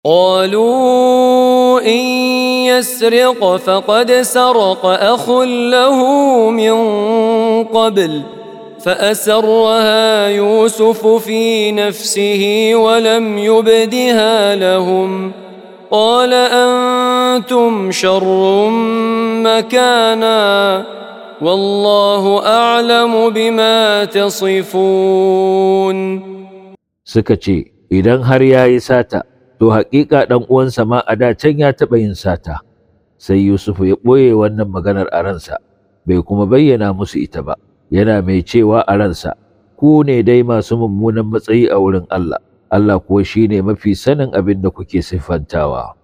قالوا إن يسرق فقد سرق أخ له من قبل فأسرها يوسف في نفسه ولم يبدها لهم قال أنتم شر مكانا والله أعلم بما تصفون. Suka ce, idan har ya yi sata, to haƙiƙa ɗan uwansa ma a da can ya taɓa yin sata. Sai Yusufu ya ɓoye wannan maganar a ransa, bai kuma bayyana musu ita ba, yana mai cewa a ransa, ku ne dai masu mummunan matsayi a wurin Allah, Allah kuwa shi ne mafi sanin abin da kuke siffantawa.